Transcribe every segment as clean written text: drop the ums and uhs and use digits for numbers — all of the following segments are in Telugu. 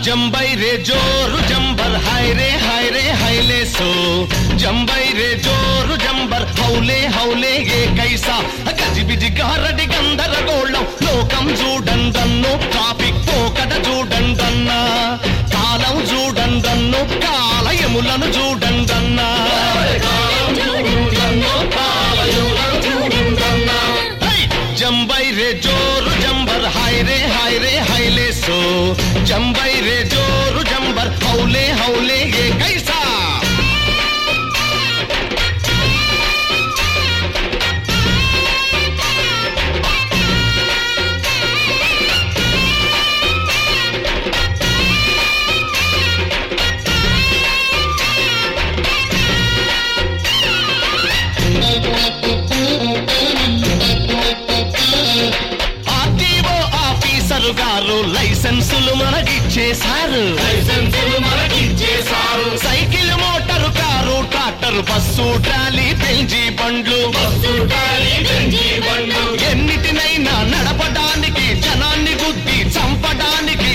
जंबई रे जोर जंबर हाय रे हायले सो जंबई रे जोर जंबर हौले हौले ये कैसा गजिबिजि गारडी गंदरगोళం లోకం చూడండన్ను ట్రాఫిక్ పోకడ చూడండన్నా కాలం చూడండన్ను కాలయములను చూడండన్నా जंबई रे जोर जंबर हाय रे हायले सो जंबई रे जोर जंबर हौले हौले ये कैसा గారు లైసెన్సులు మనకిచ్చేశారు cycle motor car tractor bus trolley బెంజీ బండ్లు ఎన్నిటినైనా నడపడానికి జనాన్ని గుద్ది చంపడానికి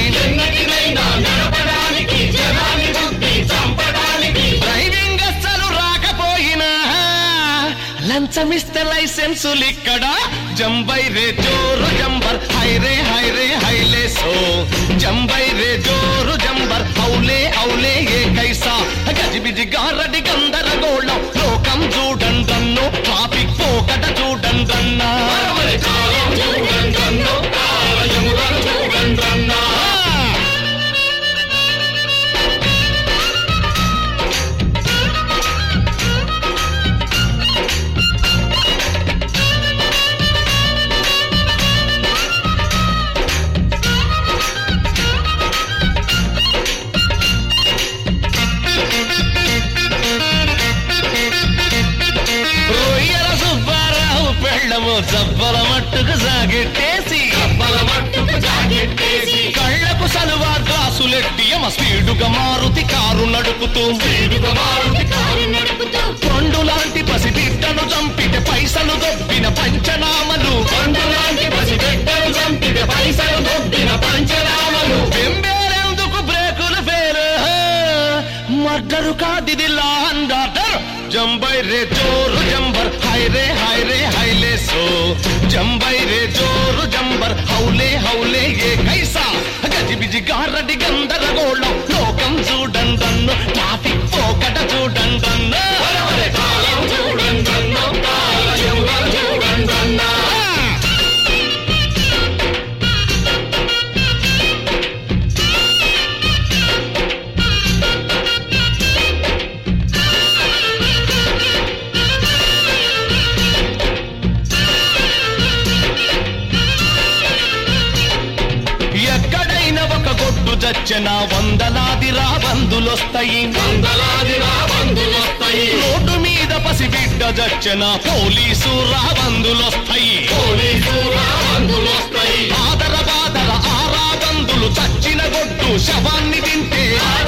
డ్రైవింగ్ అస్సలు రాకపోయినా లంచమిస్తే లైసెన్సులు ఇక్కడ जंबई रे जोर जंबर हाय रे हायले सो जंबई रे जोर जंबर हौले हौले ये कैसा गजिबिजि गारडी गंदरगोళం లోకం చూడండన్ను ట్రాఫిక్ పోకడ చూడండన్నా కాలం చూడండన్ను కాలయములను చూడండన్నా జబ్బల మట్టుకు జాగెట్టేసి కళ్ళకు సలువా గ్లాసులెట్టి స్పీడుగా మారుతి కారు నడుపుతూ కొండు లాంటి పసిబిడ్డను చంపితే పైసలు దొబ్బిన పంచనామలు బెంబేరెందుకు బ్రేకులు ఫేరు మర్డరు కాదిది లా అండ్ ఆర్డర్ जंबई रे जोर जंबर हाय रे हायले सो जंबई रे जोर जंबर हौले हौले ये कैसा गजिबिजि गारडी गंदरगोళం లోకం చూడండన్ను ట్రాఫిక్ పోకడ చూడండన్ను కాలం చూడండన్ను కాలయములను చూడండన్నా చచ్చెనా వందలాది రాబందులొస్తాయి రోడ్డు మీద పసిబిడ్డ చచ్చెనా పోలీసు రాబందులొస్తాయి ఆదర బాదర ఆ రాబందులు చచ్చిన గొడ్డు శవాన్ని తింటే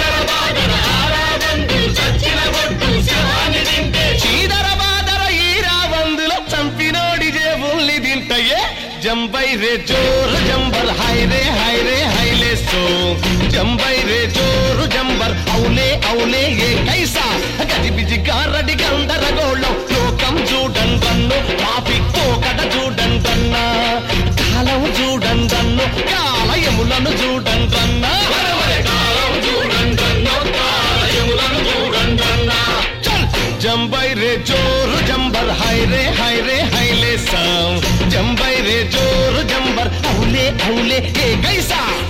చీదర బాదర ఈ రాబందులో చంపినోడి జేబుల్ని తింటయే जंबई रे जोर जंबर हाय रे हायले सो जंबई रे जोर जंबर हौले हौले ये कैसा गजिबिजि गारडी गंदरगोళం లోకం చూడండన్ను ట్రాఫిక్ పోకడ చూడండన్నా కాలం చూడండన్ను కాలయములను చూడండన్నా जंबई रे जोर जंबर हाय रे हायले सो जंबई रे जोर जंबर हौले हौले ये कैसा